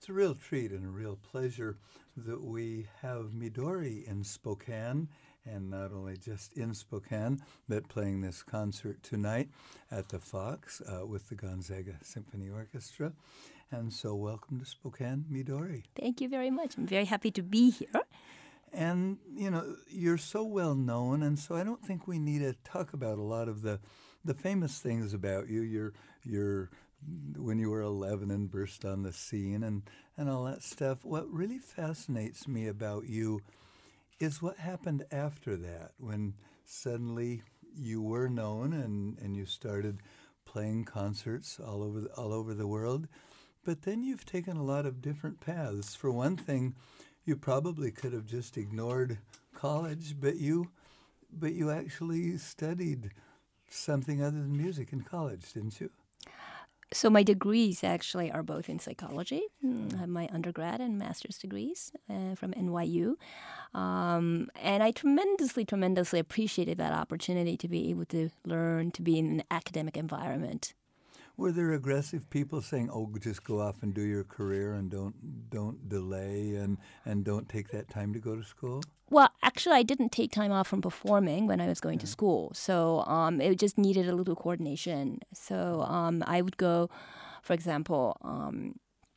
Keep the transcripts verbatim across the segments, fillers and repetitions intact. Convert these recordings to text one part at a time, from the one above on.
It's a real treat and a real pleasure that we have Midori in Spokane, and not only just in Spokane, but playing this concert tonight at the Fox uh, with the Gonzaga Symphony Orchestra. And so welcome to Spokane, Midori. Thank you very much. I'm very happy to be here. And, you know, you're so well known, and so I don't think we need to talk about a lot of the the famous things about you. You're, you're when you were eleven and burst on the scene and, and all that stuff. What really fascinates me about you is what happened after that, when suddenly you were known and, and you started playing concerts all over the, all over the world. But then you've taken a lot of different paths. For one thing, you probably could have just ignored college, but you but you actually studied something other than music in college, didn't you? So my degrees actually are both in psychology. I have my undergrad and master's degrees uh, from N Y U. Um, and I tremendously, tremendously appreciated that opportunity to be able to learn, to be in an academic environment. Were there aggressive people saying, "Oh, just go off and do your career and don't don't delay and, and don't take that time to go to school"? Well, actually, I didn't take time off from performing when I was going Yeah. to school. So um, it just needed a little coordination. So um, I would go, for example, um,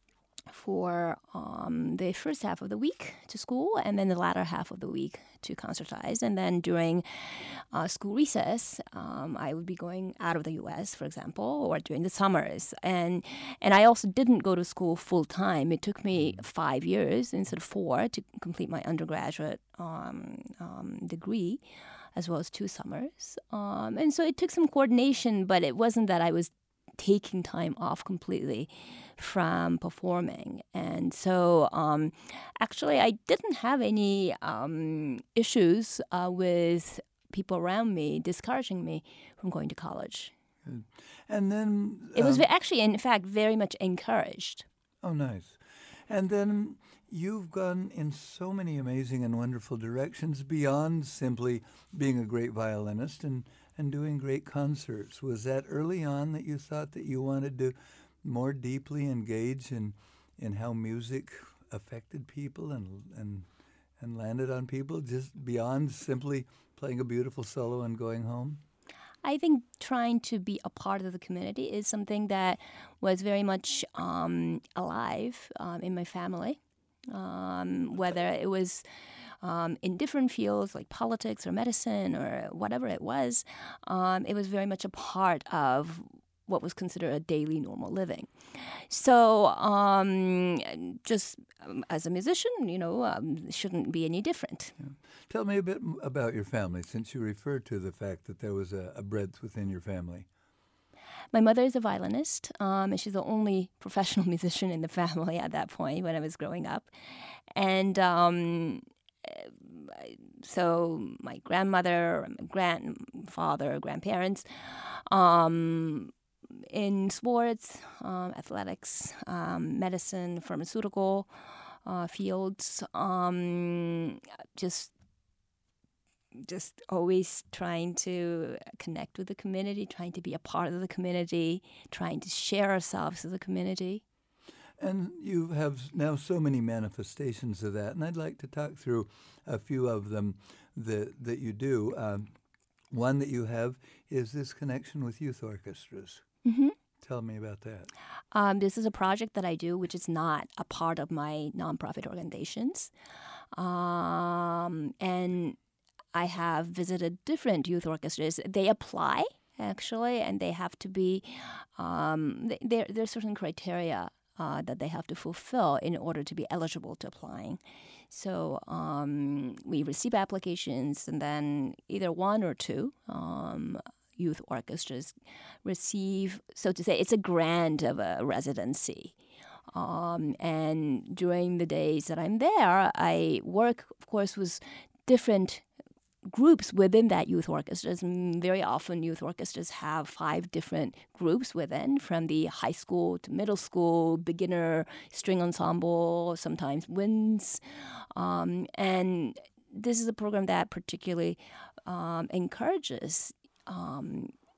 for um, the first half of the week to school, and then the latter half of the week to concertize. And then during uh, school recess, um, I would be going out of the U S, for example, or during the summers. And and I also didn't go to school full time. It took me five years instead of four to complete my undergraduate um, um, degree, as well as two summers. Um, and so it took some coordination, but it wasn't that I was taking time off completely from performing. And so um, actually I didn't have any um, issues uh, with people around me discouraging me from going to college. Good. And then It was um, ve- actually, in fact, very much encouraged. oh, nice. And then you've gone in so many amazing and wonderful directions beyond simply being a great violinist and, and doing great concerts. Was that early on that you thought that you wanted to more deeply engage in, in how music affected people and, and, and landed on people, just beyond simply playing a beautiful solo and going home? I think trying to be a part of the community is something that was very much um, alive um, in my family, um, whether it was um, in different fields like politics or medicine or whatever it was. Um, it was very much a part of what was considered a daily normal living. So um, just um, as a musician, you know, um, shouldn't be any different. Yeah. Tell me a bit m- about your family, since you referred to the fact that there was a, a breadth within your family. My mother is a violinist, um, and she's the only professional musician in the family at that point when I was growing up. And um, so my grandmother, my grandfather, grandparents, um, in sports, um, athletics, um, medicine, pharmaceutical uh, fields, um, just just always trying to connect with the community, trying to be a part of the community, trying to share ourselves as a community. And you have now so many manifestations of that, and I'd like to talk through a few of them that, that you do. Um, one that you have is this connection with youth orchestras. Mm-hmm. Tell me about that. Um, this is a project that I do, which is not a part of my nonprofit organizations. Um, and I have visited different youth orchestras. They apply, actually, and they have to be, um, th- there, there are certain criteria uh, that they have to fulfill in order to be eligible to applying. So um, we receive applications, and then either one or two um, youth orchestras receive, so to say, it's a grant of a residency. Um, and during the days that I'm there, I work, of course, with different groups within that youth orchestras. And very often youth orchestras have five different groups within, from the high school to middle school, beginner, string ensemble, sometimes winds. Um, and this is a program that particularly um, encourages um,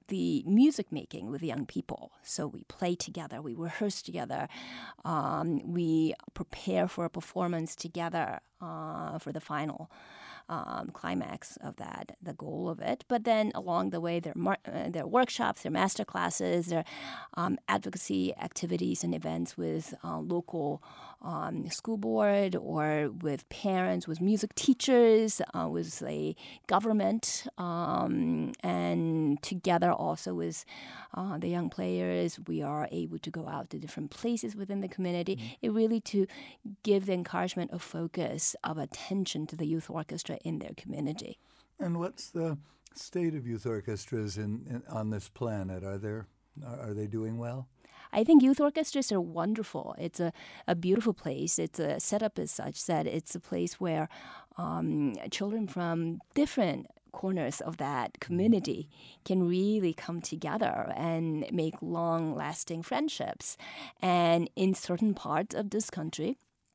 the music making with young people. So we play together, we rehearse together, um, we prepare for a performance together uh, for the final um, climax of that, the goal of it. But then along the way, there are, mar- uh, there are workshops, there are master classes, there are um, advocacy activities and events with uh, local um, school board or with parents, with music teachers, uh, with a government, um, and together also with uh, the young players, we are able to go out to different places within the community. Mm-hmm. It really to give the encouragement of focus, of attention to the youth orchestra in their community. And what's the state of youth orchestras in, in on this planet? Are there are, are they doing well? I think youth orchestras are wonderful. It's a, a beautiful place. It's a setup as such that it's a place where um, children from different corners of that community can really come together and make long-lasting friendships. And in certain parts of this country,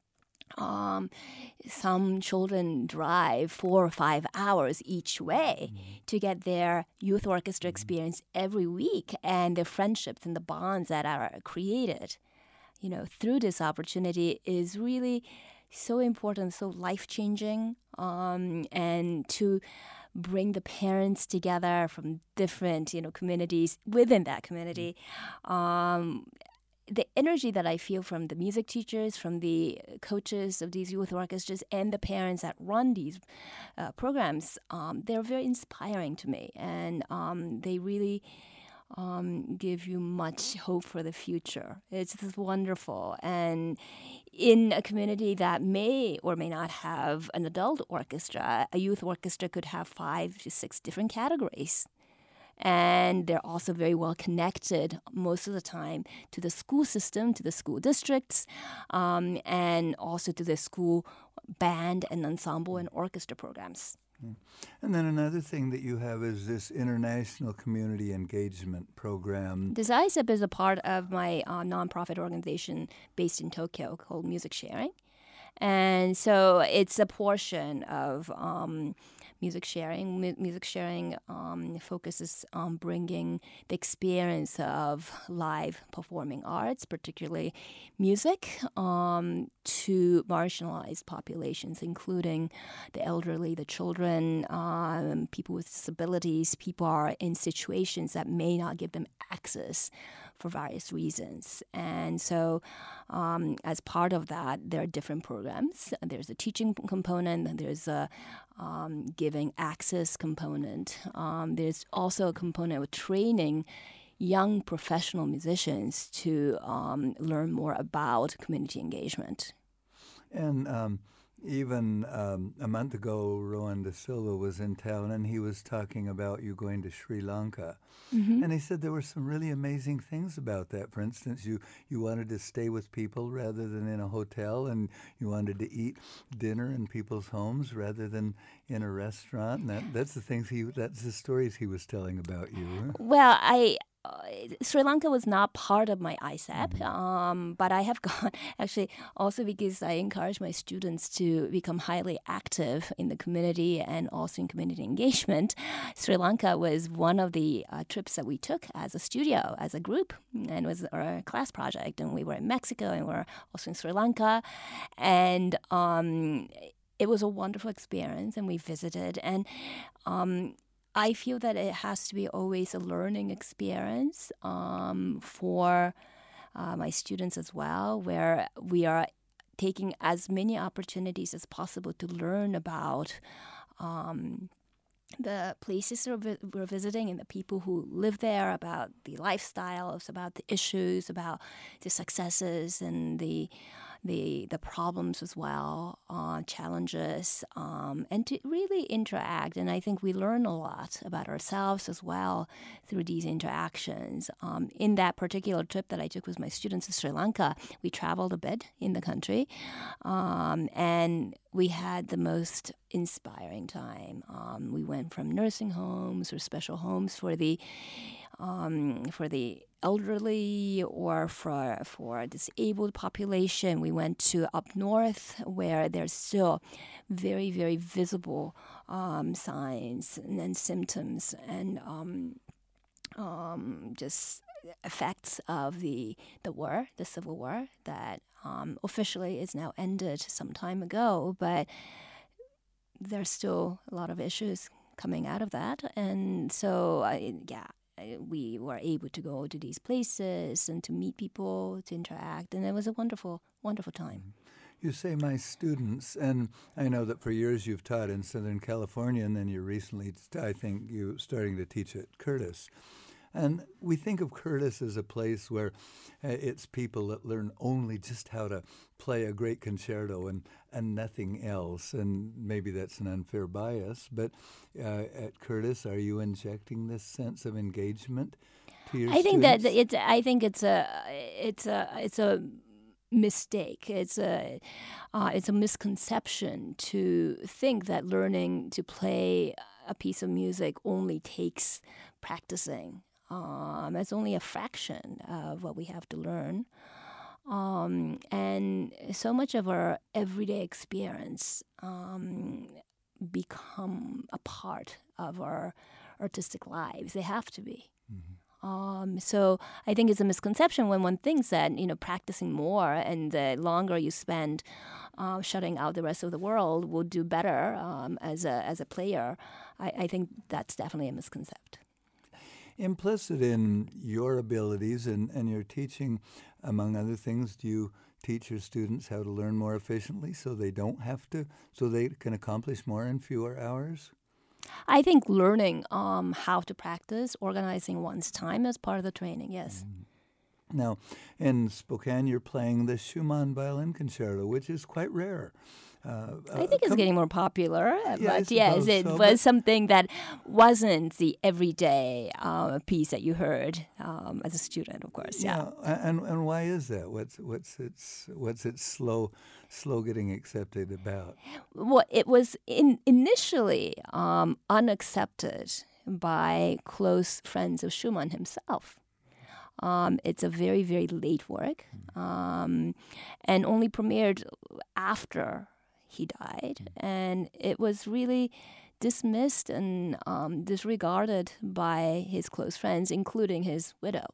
Um, some children drive four or five hours each way mm-hmm. to get their youth orchestra experience every week, and the friendships and the bonds that are created, you know, through this opportunity is really so important, so life-changing, um, and to bring the parents together from different, you know, communities within that community. Um, The energy that I feel from the music teachers, from the coaches of these youth orchestras, and the parents that run these uh, programs, um, they're very inspiring to me. And um, they really um, give you much hope for the future. It's just wonderful. And in a community that may or may not have an adult orchestra, a youth orchestra could have five to six different categories. And they're also very well connected most of the time to the school system, to the school districts, um, and also to the school band and ensemble and orchestra programs. And then another thing that you have is this international community engagement program. This I S E P is a part of my uh, nonprofit organization based in Tokyo called Music Sharing. And so it's a portion of um, music sharing. M- music sharing um, focuses on bringing the experience of live performing arts, particularly music, um, to marginalized populations, including the elderly, the children, um, people with disabilities. People are in situations that may not give them access for various reasons. And so um, as part of that, there are different programs. There's a teaching component, and there's a um, giving access component. Um, there's also a component of training young professional musicians to um, learn more about community engagement. And um, even um, a month ago, Rowan De Silva was in town, and he was talking about you going to Sri Lanka. Mm-hmm. And he said there were some really amazing things about that. For instance, you, you wanted to stay with people rather than in a hotel, and you wanted to eat dinner in people's homes rather than in a restaurant. And that, that's the things he that's the stories he was telling about you. Huh? Well, I. Uh, Sri Lanka was not part of my I S E P, mm-hmm. um, but I have gone actually also because I encourage my students to become highly active in the community and also in community engagement. Sri Lanka was one of the uh, trips that we took as a studio, as a group, and it was our class project. And we were in Mexico, and we were also in Sri Lanka, and um, it was a wonderful experience. And we visited, and um, I feel that it has to be always a learning experience um, for uh, my students as well, where we are taking as many opportunities as possible to learn about um, the places we're visiting and the people who live there, about the lifestyles, about the issues, about the successes and the the the problems as well, uh, challenges, um, and to really interact. And I think we learn a lot about ourselves as well through these interactions. Um, in that particular trip that I took with my students to Sri Lanka, we traveled a bit in the country, um, and we had the most inspiring time. Um, we went from nursing homes or special homes for the um, for the elderly or for for disabled population. We went to up north where there's still very, very visible um, signs and, and symptoms and um, um, just effects of the the war, the Civil War, that um, officially is now ended some time ago, but there's still a lot of issues coming out of that, and so I, yeah, I- we were able to go to these places and to meet people, to interact, and it was a wonderful, wonderful time. You say my students, and I know that for years you've taught in Southern California, and then you're recently, I think, you starting to teach at Curtis. And we think of Curtis as a place where uh, it's people that learn only just how to play a great concerto and, and nothing else. And maybe that's an unfair bias, but uh, at Curtis, are you injecting this sense of engagement to your I think students? that it's. I think it's a. It's a. It's a mistake. It's a. Uh, it's a misconception to think that learning to play a piece of music only takes practicing. Um, it's only a fraction of what we have to learn. Um, and so much of our everyday experience um, become a part of our artistic lives. They have to be. Um, so I think it's a misconception when one thinks that, you know, practicing more and the longer you spend uh, shutting out the rest of the world will do better um, as a as a player. I, I think that's definitely a misconception. Implicit in your abilities and, and your teaching, among other things, do you teach your students how to learn more efficiently so they don't have to, so they can accomplish more in fewer hours? I think learning um, how to practice, organizing one's time as part of the training, yes. Now, in Spokane, you're playing the Schumann Violin Concerto, which is quite rare. Uh, I think it's com- getting more popular, uh, Yeah, I but yes, suppose it so, was but- something that wasn't the everyday uh, piece that you heard um, as a student, of course. Yeah. Yeah, a- and and why is that? What's what's its what's its slow slow getting accepted about? Well, it was in, initially um, unaccepted by close friends of Schumann himself. Um, it's a very, very late work, um, and only premiered after he died. And it was really dismissed and um, disregarded by his close friends, including his widow.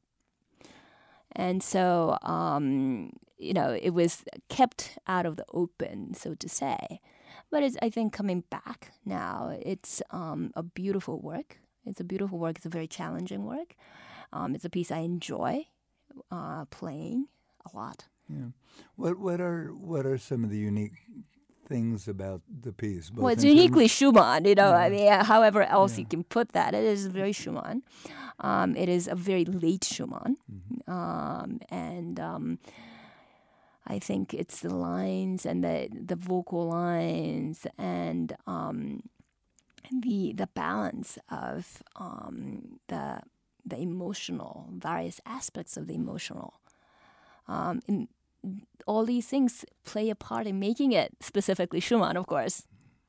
And so, um, you know, it was kept out of the open, so to say. But it's, I think, coming back now. It's um, a beautiful work. It's a beautiful work. It's a very challenging work. Um, it's a piece I enjoy uh, playing a lot. Yeah. What what are what are some of the unique things about the piece? Both Well, it's in terms- uniquely Schumann, you know. I Yeah. mean, uh, however else Yeah. you can put that, it is very Schumann. Um, it is a very late Schumann, Mm-hmm. um, and um, I think it's the lines and the the vocal lines and um, the the balance of um, the the emotional, various aspects of the emotional. Um, in, all these things play a part in making it specifically Schumann, of course.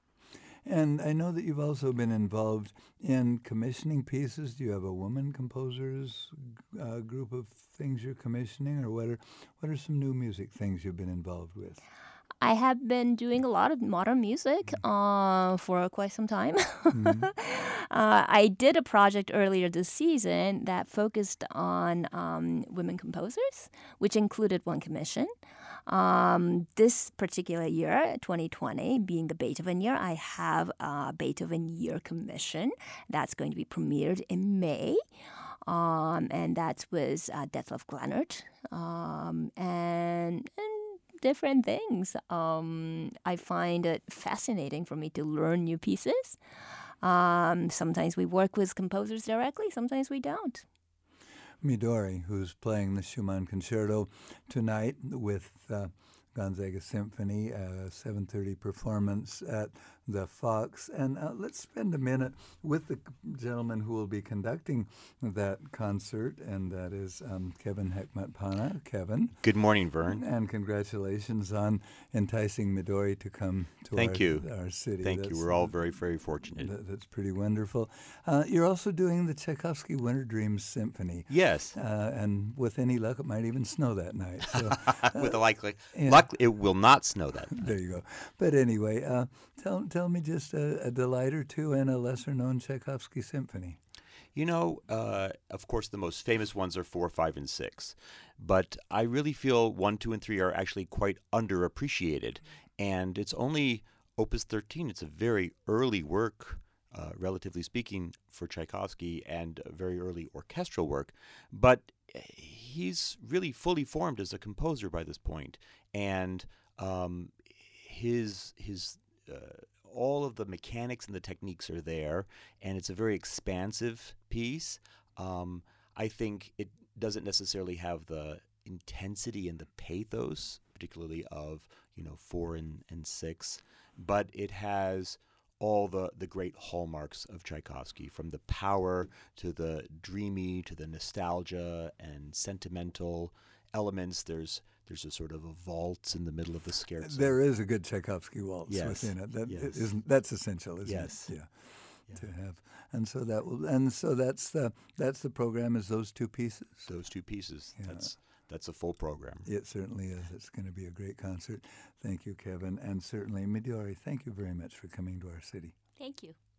And I know that you've also been involved in commissioning pieces. Do you have a woman composers uh, group of things you're commissioning, or what are what are some new music things you've been involved with? I have been doing a lot of modern music uh, for quite some time. Mm-hmm. uh, I did a project earlier this season that focused on um, women composers, which included one commission. Um, this particular year, twenty twenty, being the Beethoven year, I have a Beethoven year commission that's going to be premiered in May. Um, and that was uh, Detlef Glennert. Um, and, and different things. Um, I find it fascinating for me to learn new pieces. Um, sometimes we work with composers directly, sometimes we don't. Midori, who's playing the Schumann Concerto tonight with uh, Gonzaga Symphony, a seven thirty performance at the Fox. And uh, let's spend a minute with the gentleman who will be conducting that concert, and that is um, Kevin Hekmatpana. Kevin. Good morning, Vern. And congratulations on enticing Midori to come to Thank our, you. our city. Thank That's, you. We're all very, very fortunate. that, that's pretty wonderful. Uh, you're also doing the Tchaikovsky Winter Dreams Symphony. Yes. Uh, and with any luck, it might even snow that night. So, With a likely, yeah. luck, it will not snow that. there you go. But anyway, uh, tell tell me just a, a delight or two in a lesser-known Tchaikovsky symphony. You know, uh, of course, the most famous ones are four, five, and six. But I really feel one, two, and three are actually quite underappreciated. And it's only Opus thirteen. It's a very early work, uh, relatively speaking, for Tchaikovsky, and a very early orchestral work. But he's really fully formed as a composer by this point. And um, his his uh, all of the mechanics and the techniques are there, and it's a very expansive piece. Um, I think it doesn't necessarily have the intensity and the pathos, particularly of you know four and, and six, but it has all the, the great hallmarks of Tchaikovsky, from the power to the dreamy to the nostalgia and sentimental elements. There's there's a sort of a waltz in the middle of the scherzo. There is a good Tchaikovsky waltz Yes. within it. That Yes. isn't that's essential, isn't Yes. it? Yeah. Yeah. To have, and so that will, and so that's the that's the program is those two pieces. Those two pieces. Yeah. That's that's a full program. It certainly is. It's going to be a great concert. Thank you, Kevin, and certainly Midori. Thank you very much for coming to our city. Thank you.